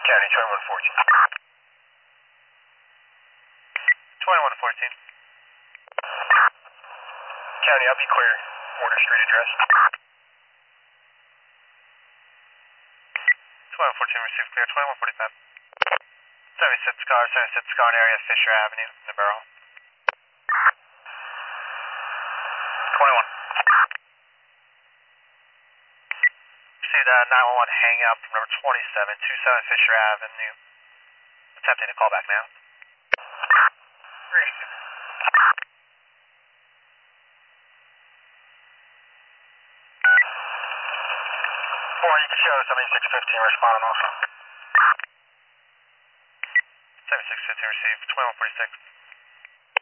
County, 2114. 2114. County, I'll be clear. Water Street address. 2114 received clear. 2145. 76 Scar area, Fisher Avenue, in the barrel. 21. Received 911 hang out from number 27 Fisher Avenue. Attempting to call back now. Great. 4, you can show 7615 responding also. 7615 received. 2146.